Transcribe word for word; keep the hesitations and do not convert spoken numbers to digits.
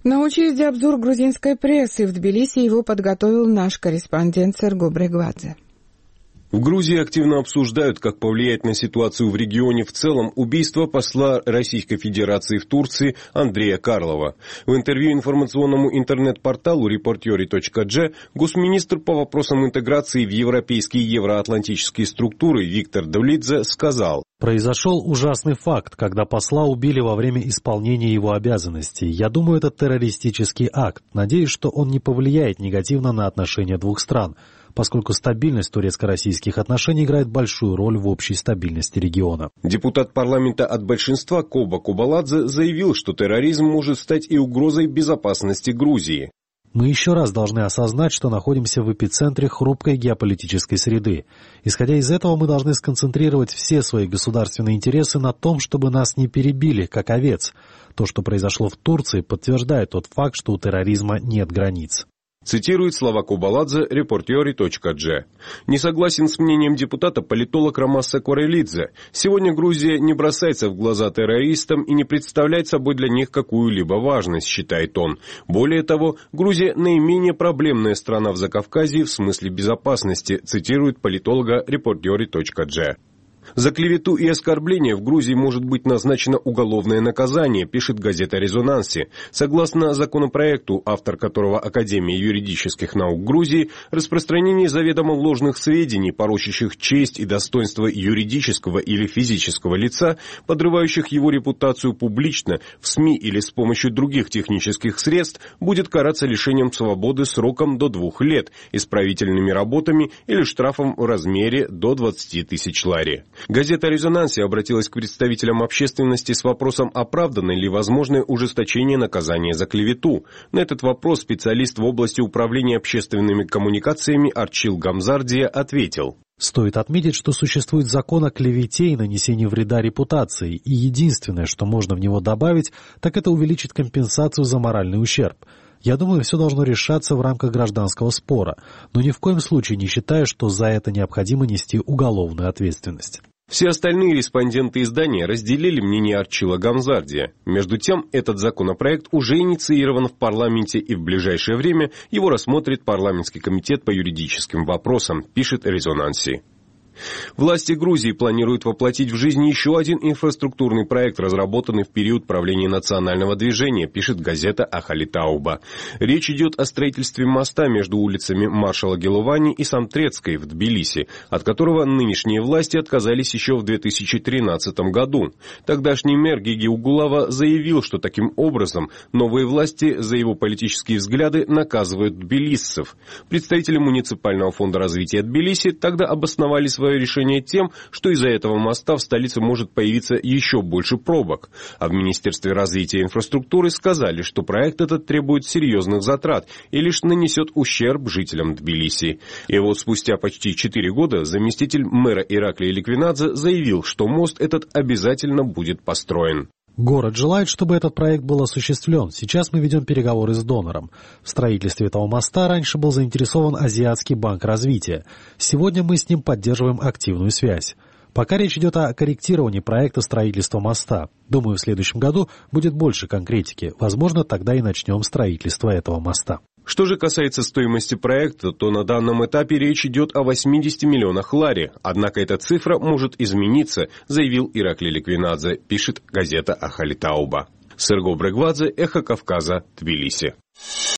На очереди обзор грузинской прессы. В Тбилиси его подготовил наш корреспондент Серго Брегвадзе. В Грузии активно обсуждают, как повлияет на ситуацию в регионе в целом убийство посла Российской Федерации в Турции Андрея Карлова. В интервью информационному интернет-порталу репортери точка джи госминистр по вопросам интеграции в европейские и евроатлантические структуры Виктор Давлидзе сказал: «Произошел ужасный факт, когда посла убили во время исполнения его обязанностей. Я думаю, это террористический акт. Надеюсь, что он не повлияет негативно на отношения двух стран, поскольку стабильность турецко-российских отношений играет большую роль в общей стабильности региона». Депутат парламента от большинства Коба Кубаладзе заявил, что терроризм может стать и угрозой безопасности Грузии. Мы еще раз должны осознать, что находимся в эпицентре хрупкой геополитической среды. Исходя из этого, мы должны сконцентрировать все свои государственные интересы на том, чтобы нас не перебили, как овец. То, что произошло в Турции, подтверждает тот факт, что у терроризма нет границ. Цитирует слова Кубаладзе репортери точка джи. Не согласен с мнением депутата политолог Ромаса Кварелидзе. Сегодня Грузия не бросается в глаза террористам и не представляет собой для них какую-либо важность, считает он. Более того, Грузия наименее проблемная страна в Закавказье в смысле безопасности, цитирует политолога репортери точка джи. За клевету и оскорбление в Грузии может быть назначено уголовное наказание, пишет газета «Резонанси». Согласно законопроекту, автор которого Академия юридических наук Грузии, распространение заведомо ложных сведений, порочащих честь и достоинство юридического или физического лица, подрывающих его репутацию публично, в СМИ или с помощью других технических средств, будет караться лишением свободы сроком до двух лет, исправительными работами или штрафом в размере до двадцати тысяч лари. Газета «Резонанси» обратилась к представителям общественности с вопросом, оправдано ли возможное ужесточение наказания за клевету. На этот вопрос специалист в области управления общественными коммуникациями Арчил Гамзардия ответил: «Стоит отметить, что существует закон о клевете и нанесении вреда репутации, и единственное, что можно в него добавить, так это увеличить компенсацию за моральный ущерб. Я думаю, все должно решаться в рамках гражданского спора, но ни в коем случае не считаю, что за это необходимо нести уголовную ответственность». Все остальные респонденты издания разделили мнение Арчила Гамзардия. Между тем, этот законопроект уже инициирован в парламенте, и в ближайшее время его рассмотрит парламентский комитет по юридическим вопросам, пишет «Резонанси». Власти Грузии планируют воплотить в жизнь еще один инфраструктурный проект, разработанный в период правления национального движения, пишет газета «Ахали-Тауба». Речь идет о строительстве моста между улицами Маршала Гелувани и Самтрецкой в Тбилиси, от которого нынешние власти отказались еще в две тысячи тринадцатом году. Тогдашний мэр Гиги Угулава заявил, что таким образом новые власти за его политические взгляды наказывают тбилиссов. Представители муниципального фонда развития Тбилиси тогда обосновали свои решение тем, что из-за этого моста в столице может появиться еще больше пробок. А в Министерстве развития инфраструктуры сказали, что проект этот требует серьезных затрат и лишь нанесет ущерб жителям Тбилиси. И вот спустя почти четыре года заместитель мэра Ираклий Ликвинадзе заявил, что мост этот обязательно будет построен. Город желает, чтобы этот проект был осуществлен. Сейчас мы ведем переговоры с донором. В строительстве этого моста раньше был заинтересован Азиатский банк развития. Сегодня мы с ним поддерживаем активную связь. Пока речь идет о корректировании проекта строительства моста. Думаю, в следующем году будет больше конкретики. Возможно, тогда и начнем строительство этого моста. Что же касается стоимости проекта, то на данном этапе речь идет о восьмидесяти миллионах лари. Однако эта цифра может измениться, заявил Ираклий Ликвинадзе, пишет газета «Ахали-Тауба». Серго Брегвадзе, Эхо Кавказа, Тбилиси.